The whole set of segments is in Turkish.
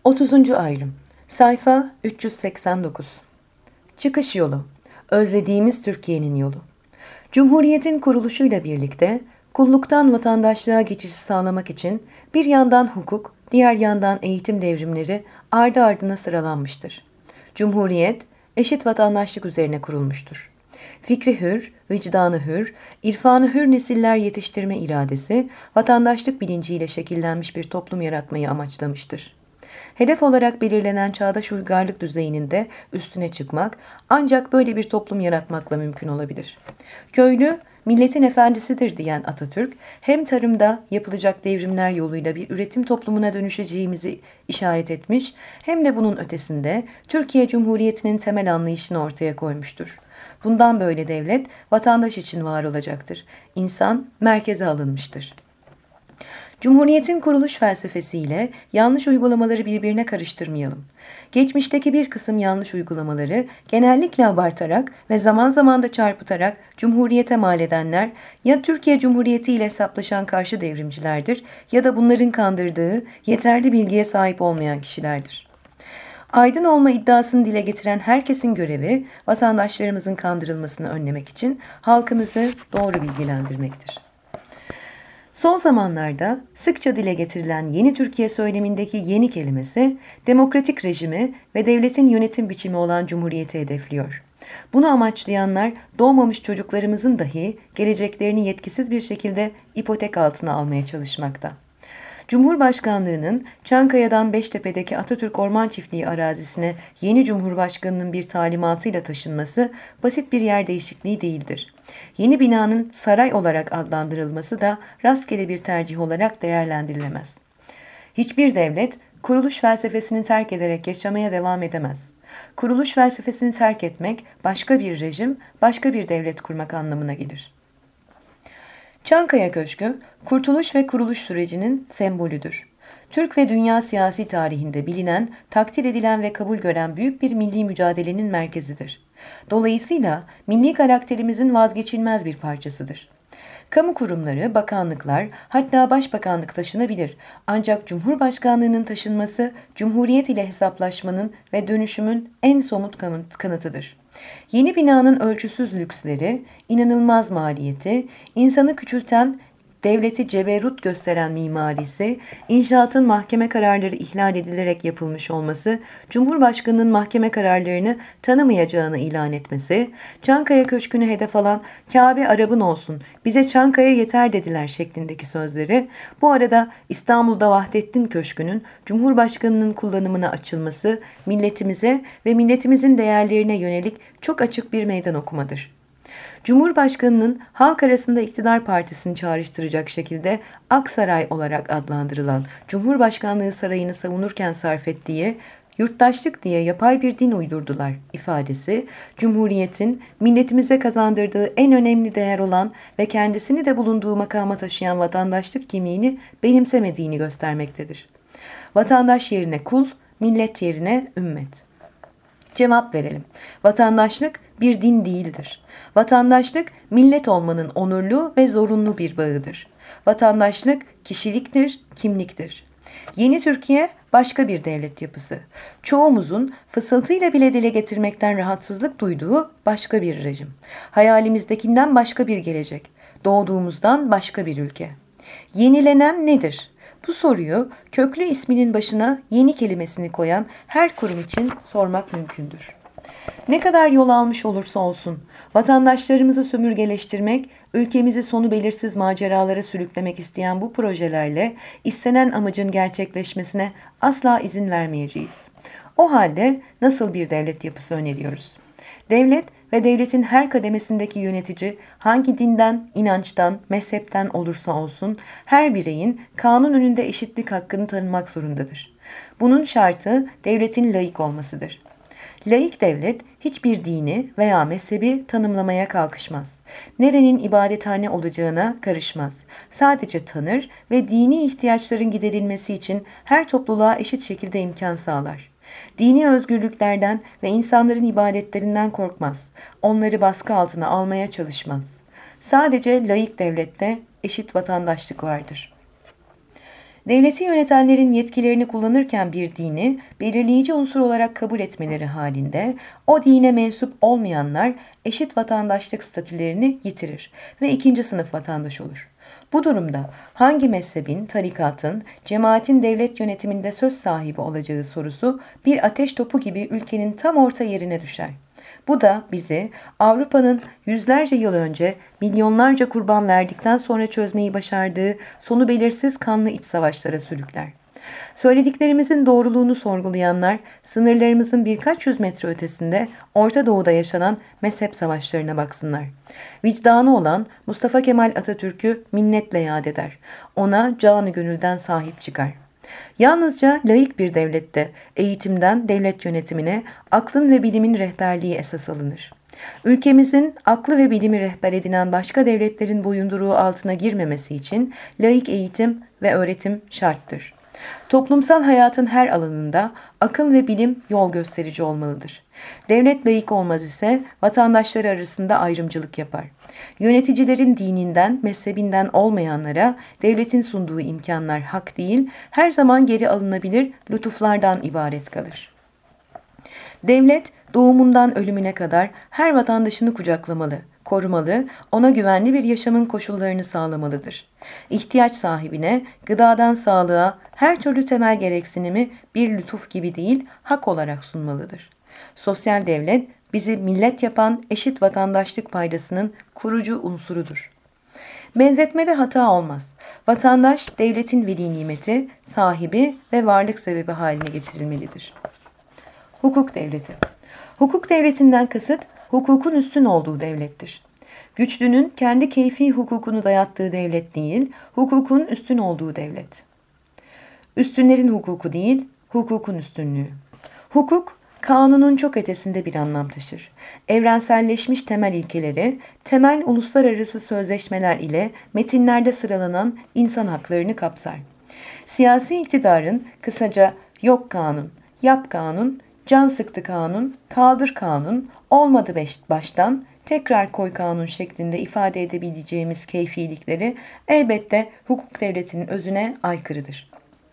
30. ayrım. Sayfa 389. Çıkış yolu. Özlediğimiz Türkiye'nin yolu. Cumhuriyetin kuruluşuyla birlikte kulluktan vatandaşlığa geçişi sağlamak için bir yandan hukuk, diğer yandan eğitim devrimleri ardı ardına sıralanmıştır. Cumhuriyet, eşit vatandaşlık üzerine kurulmuştur. Fikri hür, vicdanı hür, irfanı hür nesiller yetiştirme iradesi, vatandaşlık bilinciyle şekillenmiş bir toplum yaratmayı amaçlamıştır. Hedef olarak belirlenen çağdaş uygarlık düzeyinin de üstüne çıkmak ancak böyle bir toplum yaratmakla mümkün olabilir. Köylü, milletin efendisidir diyen Atatürk, hem tarımda yapılacak devrimler yoluyla bir üretim toplumuna dönüşeceğimizi işaret etmiş, hem de bunun ötesinde Türkiye Cumhuriyeti'nin temel anlayışını ortaya koymuştur. Bundan böyle devlet, vatandaş için var olacaktır. İnsan merkeze alınmıştır. Cumhuriyetin kuruluş felsefesiyle yanlış uygulamaları birbirine karıştırmayalım. Geçmişteki bir kısım yanlış uygulamaları genellikle abartarak ve zaman zaman da çarpıtarak Cumhuriyete mal edenler ya Türkiye Cumhuriyeti ile hesaplaşan karşı devrimcilerdir ya da bunların kandırdığı yeterli bilgiye sahip olmayan kişilerdir. Aydın olma iddiasını dile getiren herkesin görevi vatandaşlarımızın kandırılmasını önlemek için halkımızı doğru bilgilendirmektir. Son zamanlarda sıkça dile getirilen yeni Türkiye söylemindeki yeni kelimesi, demokratik rejimi ve devletin yönetim biçimi olan cumhuriyeti hedefliyor. Bunu amaçlayanlar doğmamış çocuklarımızın dahi geleceklerini yetkisiz bir şekilde ipotek altına almaya çalışmakta. Cumhurbaşkanlığının Çankaya'dan Beştepe'deki Atatürk Orman Çiftliği arazisine yeni Cumhurbaşkanı'nın bir talimatıyla taşınması basit bir yer değişikliği değildir. Yeni binanın saray olarak adlandırılması da rastgele bir tercih olarak değerlendirilemez. Hiçbir devlet kuruluş felsefesini terk ederek yaşamaya devam edemez. Kuruluş felsefesini terk etmek başka bir rejim, başka bir devlet kurmak anlamına gelir. Çankaya Köşkü, kurtuluş ve kuruluş sürecinin sembolüdür. Türk ve dünya siyasi tarihinde bilinen, takdir edilen ve kabul gören büyük bir milli mücadelenin merkezidir. Dolayısıyla milli karakterimizin vazgeçilmez bir parçasıdır. Kamu kurumları, bakanlıklar, hatta başbakanlık taşınabilir. Ancak Cumhurbaşkanlığının taşınması, Cumhuriyet ile hesaplaşmanın ve dönüşümün en somut kanıtıdır. Yeni binanın ölçüsüz lüksleri, inanılmaz maliyeti, insanı küçülten, devleti ceberrut gösteren mimarisi, inşaatın mahkeme kararları ihlal edilerek yapılmış olması, Cumhurbaşkanı'nın mahkeme kararlarını tanımayacağını ilan etmesi, Çankaya Köşkü'nü hedef alan "Kabe Arap'ın olsun, bize Çankaya yeter" dediler şeklindeki sözleri, bu arada İstanbul'da Vahdettin Köşkü'nün Cumhurbaşkanı'nın kullanımına açılması, milletimize ve milletimizin değerlerine yönelik çok açık bir meydan okumadır. Cumhurbaşkanının halk arasında iktidar partisini çağrıştıracak şekilde Aksaray olarak adlandırılan Cumhurbaşkanlığı sarayını savunurken sarf ettiği "yurttaşlık diye yapay bir din uydurdular" ifadesi, Cumhuriyetin milletimize kazandırdığı en önemli değer olan ve kendisini de bulunduğu makama taşıyan vatandaşlık kimliğini benimsemediğini göstermektedir. Vatandaş yerine kul, millet yerine ümmet. Cevap verelim. Vatandaşlık bir din değildir. Vatandaşlık millet olmanın onurlu ve zorunlu bir bağıdır. Vatandaşlık kişiliktir, kimliktir. Yeni Türkiye başka bir devlet yapısı. Çoğumuzun fısıltıyla bile dile getirmekten rahatsızlık duyduğu başka bir rejim. Hayalimizdekinden başka bir gelecek. Doğduğumuzdan başka bir ülke. Yenilenen nedir? Bu soruyu köklü isminin başına yeni kelimesini koyan her kurum için sormak mümkündür. Ne kadar yol almış olursa olsun, vatandaşlarımızı sömürgeleştirmek, ülkemizi sonu belirsiz maceralara sürüklemek isteyen bu projelerle istenen amacın gerçekleşmesine asla izin vermeyeceğiz. O halde nasıl bir devlet yapısı öneriyoruz? Devlet ve devletin her kademesindeki yönetici hangi dinden, inançtan, mezhepten olursa olsun her bireyin kanun önünde eşitlik hakkını tanımak zorundadır. Bunun şartı devletin laik olmasıdır. Laik devlet hiçbir dini veya mezhebi tanımlamaya kalkışmaz. Nerenin ibadethane olacağına karışmaz. Sadece tanır ve dini ihtiyaçların giderilmesi için her topluluğa eşit şekilde imkan sağlar. Dini özgürlüklerden ve insanların ibadetlerinden korkmaz. Onları baskı altına almaya çalışmaz. Sadece laik devlette eşit vatandaşlık vardır. Devleti yönetenlerin yetkilerini kullanırken bir dini belirleyici unsur olarak kabul etmeleri halinde o dine mensup olmayanlar eşit vatandaşlık statülerini yitirir ve ikinci sınıf vatandaş olur. Bu durumda hangi mezhebin, tarikatın, cemaatin devlet yönetiminde söz sahibi olacağı sorusu bir ateş topu gibi ülkenin tam orta yerine düşer. Bu da bizi Avrupa'nın yüzlerce yıl önce milyonlarca kurban verdikten sonra çözmeyi başardığı sonu belirsiz kanlı iç savaşlara sürükler. Söylediklerimizin doğruluğunu sorgulayanlar, sınırlarımızın birkaç yüz metre ötesinde Orta Doğu'da yaşanan mezhep savaşlarına baksınlar. Vicdanı olan Mustafa Kemal Atatürk'ü minnetle yad eder. Ona canı gönülden sahip çıkar. Yalnızca laik bir devlette eğitimden devlet yönetimine aklın ve bilimin rehberliği esas alınır. Ülkemizin aklı ve bilimi rehber edinen başka devletlerin boyunduruğu altına girmemesi için laik eğitim ve öğretim şarttır. Toplumsal hayatın her alanında akıl ve bilim yol gösterici olmalıdır. Devlet laik olmaz ise vatandaşları arasında ayrımcılık yapar. Yöneticilerin dininden, mezhebinden olmayanlara devletin sunduğu imkanlar hak değil, her zaman geri alınabilir lütuflardan ibaret kalır. Devlet doğumundan ölümüne kadar her vatandaşını kucaklamalı, korumalı, ona güvenli bir yaşamın koşullarını sağlamalıdır. İhtiyaç sahibine gıdadan sağlığa her türlü temel gereksinimi bir lütuf gibi değil, hak olarak sunmalıdır. Sosyal devlet bizi millet yapan eşit vatandaşlık paydasının kurucu unsurudur. Benzetmede hata olmaz. Vatandaş devletin veli nimeti, sahibi ve varlık sebebi haline getirilmelidir. Hukuk devleti. Hukuk devletinden kasıt hukukun üstün olduğu devlettir. Güçlünün kendi keyfi hukukunu dayattığı devlet değil, hukukun üstün olduğu devlet. Üstünlerin hukuku değil, hukukun üstünlüğü. Hukuk, kanunun çok ötesinde bir anlam taşır. Evrenselleşmiş temel ilkeleri, temel uluslararası sözleşmeler ile metinlerde sıralanan insan haklarını kapsar. Siyasi iktidarın kısaca yok kanun, yap kanun, can sıktı kanun, kaldır kanun, olmadı baştan, tekrar koy kanun şeklinde ifade edebileceğimiz keyfilikleri elbette hukuk devletinin özüne aykırıdır.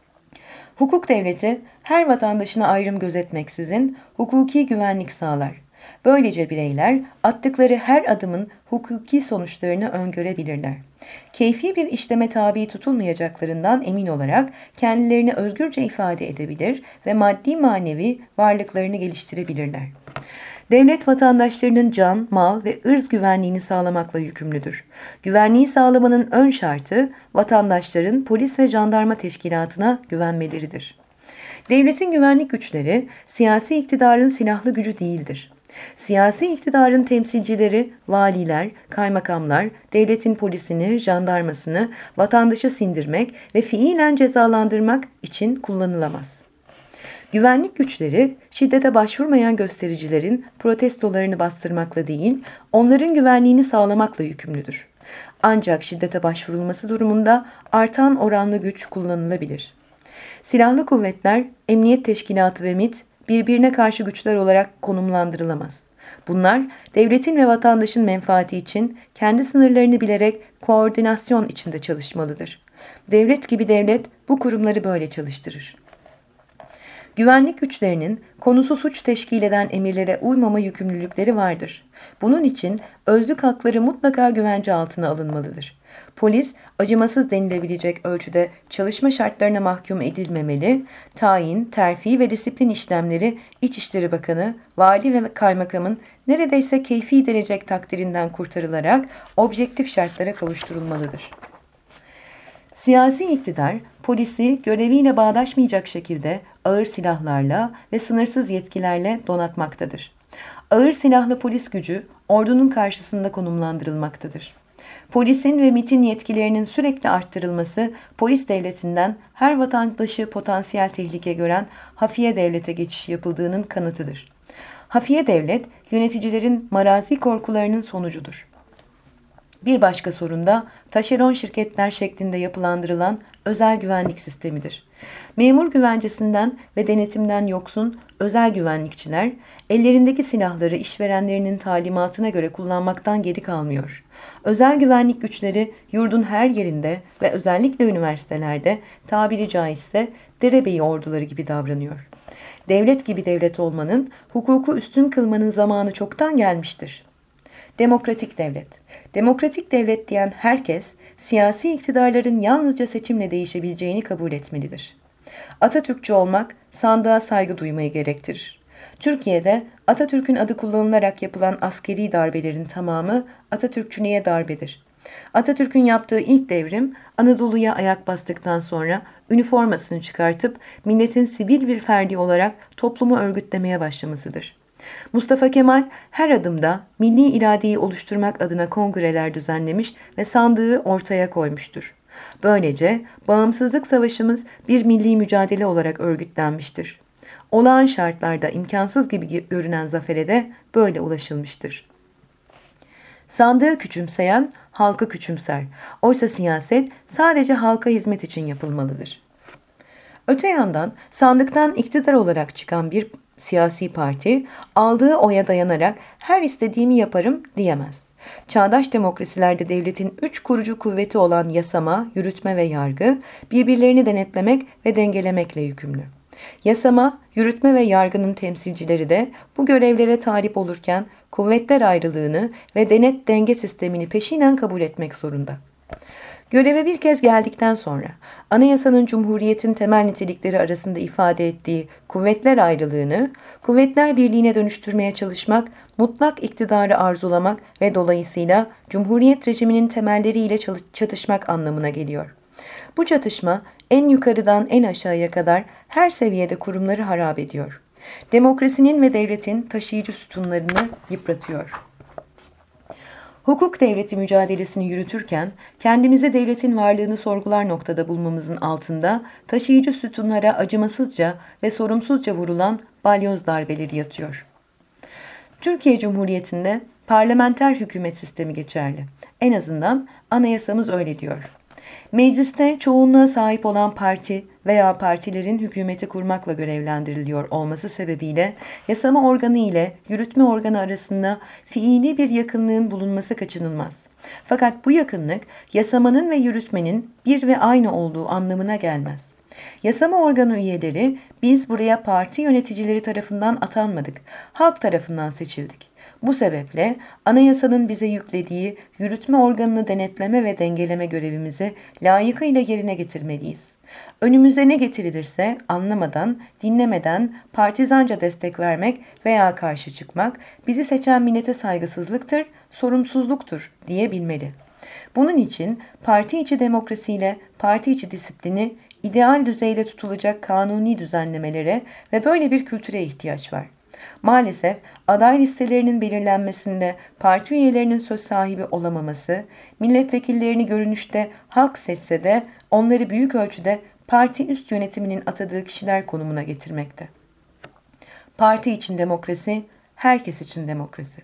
Hukuk devleti her vatandaşına ayrım gözetmeksizin hukuki güvenlik sağlar. Böylece bireyler attıkları her adımın hukuki sonuçlarını öngörebilirler. Keyfi bir işleme tabi tutulmayacaklarından emin olarak kendilerini özgürce ifade edebilir ve maddi manevi varlıklarını geliştirebilirler. Devlet vatandaşlarının can, mal ve ırz güvenliğini sağlamakla yükümlüdür. Güvenliği sağlamanın ön şartı vatandaşların polis ve jandarma teşkilatına güvenmeleridir. Devletin güvenlik güçleri siyasi iktidarın silahlı gücü değildir. Siyasi iktidarın temsilcileri, valiler, kaymakamlar, devletin polisini, jandarmasını vatandaşa sindirmek ve fiilen cezalandırmak için kullanılamaz. Güvenlik güçleri şiddete başvurmayan göstericilerin protestolarını bastırmakla değil, onların güvenliğini sağlamakla yükümlüdür. Ancak şiddete başvurulması durumunda artan oranlı güç kullanılabilir. Silahlı kuvvetler, emniyet teşkilatı ve MİT birbirine karşı güçler olarak konumlandırılamaz. Bunlar devletin ve vatandaşın menfaati için kendi sınırlarını bilerek koordinasyon içinde çalışmalıdır. Devlet gibi devlet bu kurumları böyle çalıştırır. Güvenlik güçlerinin konusu suç teşkil eden emirlere uymama yükümlülükleri vardır. Bunun için özlük hakları mutlaka güvence altına alınmalıdır. Polis, acımasız denilebilecek ölçüde çalışma şartlarına mahkum edilmemeli, tayin, terfi ve disiplin işlemleri İçişleri Bakanı, vali ve kaymakamın neredeyse keyfi derecek takdirinden kurtarılarak objektif şartlara kavuşturulmalıdır. Siyasi iktidar, polisi göreviyle bağdaşmayacak şekilde ağır silahlarla ve sınırsız yetkilerle donatmaktadır. Ağır silahlı polis gücü ordunun karşısında konumlandırılmaktadır. Polisin ve MİT'in yetkilerinin sürekli arttırılması polis devletinden her vatandaşı potansiyel tehlike gören hafiye devlete geçiş yapıldığının kanıtıdır. Hafiye devlet yöneticilerin marazi korkularının sonucudur. Bir başka sorun da taşeron şirketler şeklinde yapılandırılan özel güvenlik sistemidir. Memur güvencesinden ve denetimden yoksun özel güvenlikçiler, ellerindeki silahları işverenlerinin talimatına göre kullanmaktan geri kalmıyor. Özel güvenlik güçleri yurdun her yerinde ve özellikle üniversitelerde tabiri caizse derebeyi orduları gibi davranıyor. Devlet gibi devlet olmanın, hukuku üstün kılmanın zamanı çoktan gelmiştir. Demokratik devlet. Demokratik devlet diyen herkes, siyasi iktidarların yalnızca seçimle değişebileceğini kabul etmelidir. Atatürkçü olmak, sandığa saygı duymayı gerektirir. Türkiye'de Atatürk'ün adı kullanılarak yapılan askeri darbelerin tamamı Atatürkçülüğe darbedir. Atatürk'ün yaptığı ilk devrim, Anadolu'ya ayak bastıktan sonra üniformasını çıkartıp milletin sivil bir ferdi olarak toplumu örgütlemeye başlamasıdır. Mustafa Kemal her adımda milli iradeyi oluşturmak adına kongreler düzenlemiş ve sandığı ortaya koymuştur. Böylece bağımsızlık savaşımız bir milli mücadele olarak örgütlenmiştir. Olağan şartlarda imkansız gibi görünen zafere de böyle ulaşılmıştır. Sandığı küçümseyen halkı küçümser. Oysa siyaset sadece halka hizmet için yapılmalıdır. Öte yandan sandıktan iktidar olarak çıkan bir siyasi parti aldığı oya dayanarak her istediğimi yaparım diyemez. Çağdaş demokrasilerde devletin 3 kurucu kuvveti olan yasama, yürütme ve yargı birbirlerini denetlemek ve dengelemekle yükümlü. Yasama, yürütme ve yargının temsilcileri de bu görevlere talip olurken kuvvetler ayrılığını ve denet denge sistemini peşinen kabul etmek zorunda. Göreve bir kez geldikten sonra anayasanın Cumhuriyet'in temel nitelikleri arasında ifade ettiği kuvvetler ayrılığını, kuvvetler birliğine dönüştürmeye çalışmak, mutlak iktidarı arzulamak ve dolayısıyla Cumhuriyet rejiminin temelleriyle çatışmak anlamına geliyor. Bu çatışma en yukarıdan en aşağıya kadar her seviyede kurumları harap ediyor. Demokrasinin ve devletin taşıyıcı sütunlarını yıpratıyor. Hukuk devleti mücadelesini yürütürken kendimize devletin varlığını sorgular noktada bulmamızın altında taşıyıcı sütunlara acımasızca ve sorumsuzca vurulan balyoz darbeleri yatıyor. Türkiye Cumhuriyeti'nde parlamenter hükümet sistemi geçerli. En azından anayasamız öyle diyor. Mecliste çoğunluğa sahip olan parti veya partilerin hükümeti kurmakla görevlendiriliyor olması sebebiyle yasama organı ile yürütme organı arasında fiili bir yakınlığın bulunması kaçınılmaz. Fakat bu yakınlık yasamanın ve yürütmenin bir ve aynı olduğu anlamına gelmez. Yasama organı üyeleri biz buraya parti yöneticileri tarafından atanmadık, halk tarafından seçildik. Bu sebeple anayasanın bize yüklediği yürütme organını denetleme ve dengeleme görevimizi layıkıyla yerine getirmeliyiz. Önümüze ne getirilirse anlamadan, dinlemeden partizanca destek vermek veya karşı çıkmak bizi seçen millete saygısızlıktır, sorumsuzluktur diyebilmeli. Bunun için parti içi demokrasiyle parti içi disiplini ideal düzeyde tutulacak kanuni düzenlemelere ve böyle bir kültüre ihtiyaç var. Maalesef aday listelerinin belirlenmesinde parti üyelerinin söz sahibi olamaması, milletvekillerini görünüşte halk seçse de onları büyük ölçüde parti üst yönetiminin atadığı kişiler konumuna getirmekte. Parti için demokrasi, herkes için demokrasi.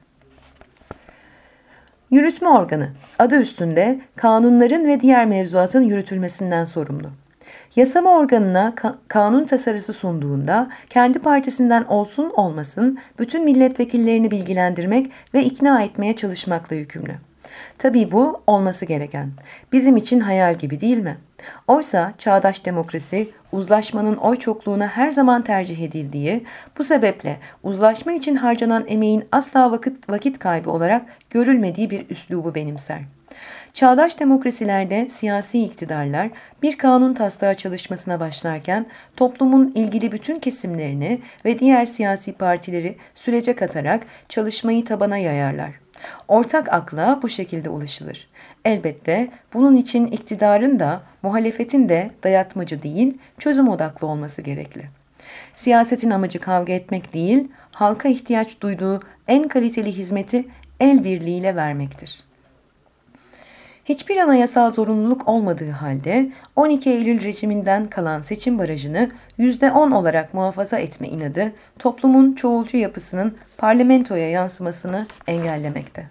Yürütme organı, adı üstünde kanunların ve diğer mevzuatın yürütülmesinden sorumlu. Yasama organına kanun tasarısı sunduğunda kendi partisinden olsun olmasın bütün milletvekillerini bilgilendirmek ve ikna etmeye çalışmakla yükümlü. Tabii bu olması gereken. Bizim için hayal gibi değil mi? Oysa çağdaş demokrasi uzlaşmanın oy çokluğuna her zaman tercih edildiği, bu sebeple uzlaşma için harcanan emeğin asla vakit kaybı olarak görülmediği bir üslubu benimser. Çağdaş demokrasilerde siyasi iktidarlar bir kanun taslağı çalışmasına başlarken toplumun ilgili bütün kesimlerini ve diğer siyasi partileri sürece katarak çalışmayı tabana yayarlar. Ortak akla bu şekilde ulaşılır. Elbette bunun için iktidarın da muhalefetin de dayatmacı değil, çözüm odaklı olması gerekli. Siyasetin amacı kavga etmek değil, halka ihtiyaç duyduğu en kaliteli hizmeti el birliğiyle vermektir. Hiçbir anayasal zorunluluk olmadığı halde 12 Eylül rejiminden kalan seçim barajını %10 olarak muhafaza etme inadı toplumun çoğulcu yapısının parlamentoya yansımasını engellemekte.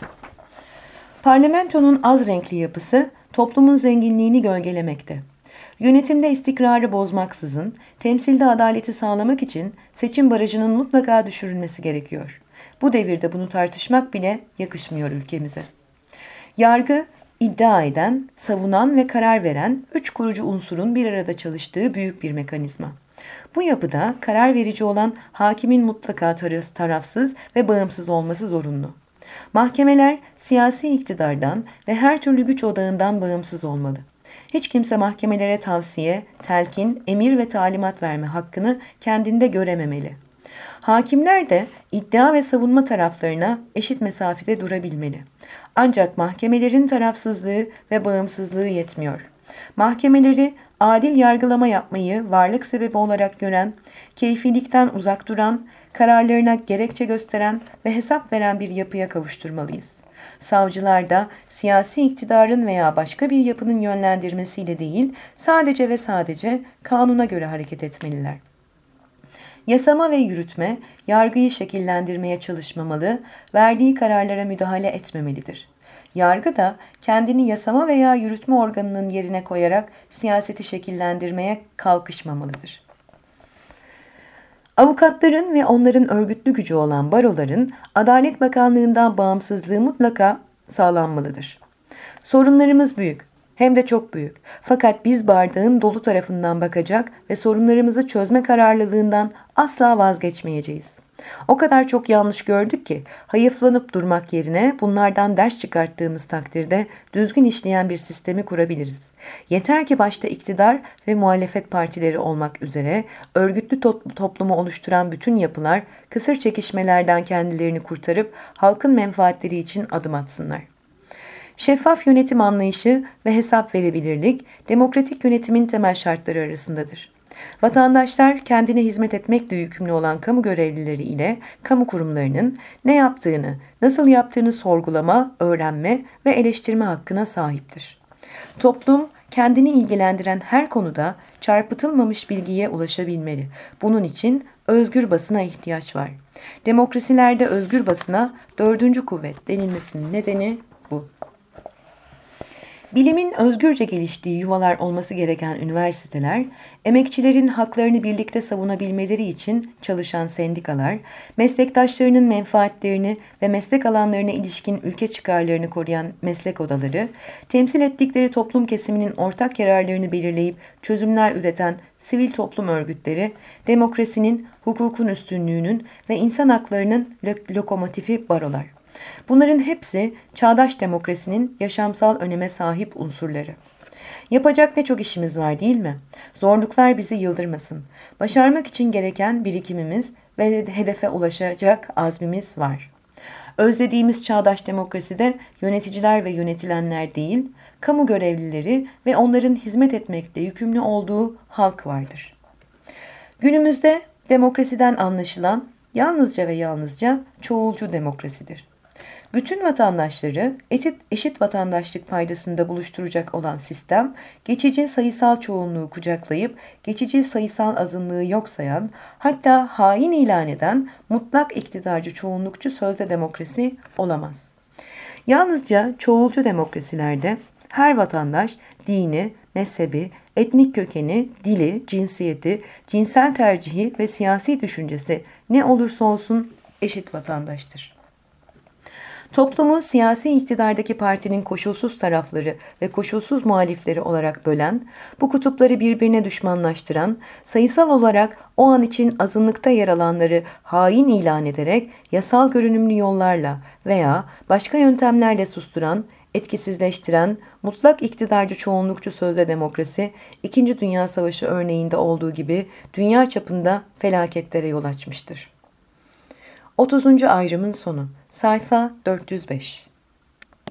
Parlamentonun az renkli yapısı toplumun zenginliğini gölgelemekte. Yönetimde istikrarı bozmaksızın, temsilde adaleti sağlamak için seçim barajının mutlaka düşürülmesi gerekiyor. Bu devirde bunu tartışmak bile yakışmıyor ülkemize. Yargı, iddia eden, savunan ve karar veren üç kurucu unsurun bir arada çalıştığı büyük bir mekanizma. Bu yapıda karar verici olan hakimin mutlaka tarafsız ve bağımsız olması zorunlu. Mahkemeler siyasi iktidardan ve her türlü güç odağından bağımsız olmalı. Hiç kimse mahkemelere tavsiye, telkin, emir ve talimat verme hakkını kendinde görememeli. Hakimler de iddia ve savunma taraflarına eşit mesafede durabilmeli. Ancak mahkemelerin tarafsızlığı ve bağımsızlığı yetmiyor. Mahkemeleri adil yargılama yapmayı varlık sebebi olarak gören, keyfilikten uzak duran, kararlarına gerekçe gösteren ve hesap veren bir yapıya kavuşturmalıyız. Savcılar da siyasi iktidarın veya başka bir yapının yönlendirmesiyle değil, sadece ve sadece kanuna göre hareket etmeliler. Yasama ve yürütme, yargıyı şekillendirmeye çalışmamalı, verdiği kararlara müdahale etmemelidir. Yargı da kendini yasama veya yürütme organının yerine koyarak siyaseti şekillendirmeye kalkışmamalıdır. Avukatların ve onların örgütlü gücü olan baroların Adalet Bakanlığı'ndan bağımsızlığı mutlaka sağlanmalıdır. Sorunlarımız büyük, hem de çok büyük. Fakat biz bardağın dolu tarafından bakacak ve sorunlarımızı çözme kararlılığından asla vazgeçmeyeceğiz. O kadar çok yanlış gördük ki hayıflanıp durmak yerine bunlardan ders çıkarttığımız takdirde düzgün işleyen bir sistemi kurabiliriz. Yeter ki başta iktidar ve muhalefet partileri olmak üzere örgütlü toplumu oluşturan bütün yapılar kısır çekişmelerden kendilerini kurtarıp halkın menfaatleri için adım atsınlar. Şeffaf yönetim anlayışı ve hesap verebilirlik, demokratik yönetimin temel şartları arasındadır. Vatandaşlar kendine hizmet etmekle yükümlü olan kamu görevlileri ile kamu kurumlarının ne yaptığını, nasıl yaptığını sorgulama, öğrenme ve eleştirme hakkına sahiptir. Toplum kendini ilgilendiren her konuda çarpıtılmamış bilgiye ulaşabilmeli. Bunun için özgür basına ihtiyaç var. Demokrasilerde özgür basına dördüncü kuvvet denilmesinin nedeni bu. Bilimin özgürce geliştiği yuvalar olması gereken üniversiteler, emekçilerin haklarını birlikte savunabilmeleri için çalışan sendikalar, meslektaşlarının menfaatlerini ve meslek alanlarına ilişkin ülke çıkarlarını koruyan meslek odaları, temsil ettikleri toplum kesiminin ortak yararlarını belirleyip çözümler üreten sivil toplum örgütleri, demokrasinin, hukukun üstünlüğünün ve insan haklarının lokomotifi barolar. Bunların hepsi çağdaş demokrasinin yaşamsal öneme sahip unsurları. Yapacak ne çok işimiz var değil mi? Zorluklar bizi yıldırmasın. Başarmak için gereken birikimimiz ve hedefe ulaşacak azmimiz var. Özlediğimiz çağdaş demokraside yöneticiler ve yönetilenler değil, kamu görevlileri ve onların hizmet etmekle yükümlü olduğu halk vardır. Günümüzde demokrasiden anlaşılan yalnızca ve yalnızca çoğulcu demokrasidir. Bütün vatandaşları eşit vatandaşlık paydasında buluşturacak olan sistem, geçici sayısal çoğunluğu kucaklayıp geçici sayısal azınlığı yok sayan, hatta hain ilan eden mutlak iktidarcı çoğunlukçu sözde demokrasi olamaz. Yalnızca çoğulcu demokrasilerde her vatandaş dini, mezhebi, etnik kökeni, dili, cinsiyeti, cinsel tercihi ve siyasi düşüncesi ne olursa olsun eşit vatandaştır. Toplumu siyasi iktidardaki partinin koşulsuz tarafları ve koşulsuz muhalifleri olarak bölen, bu kutupları birbirine düşmanlaştıran, sayısal olarak o an için azınlıkta yer alanları hain ilan ederek yasal görünümlü yollarla veya başka yöntemlerle susturan, etkisizleştiren, mutlak iktidarcı çoğunlukçu sözde demokrasi, İkinci Dünya Savaşı örneğinde olduğu gibi dünya çapında felaketlere yol açmıştır. 30. ayrımın sonu. Sayfa 405.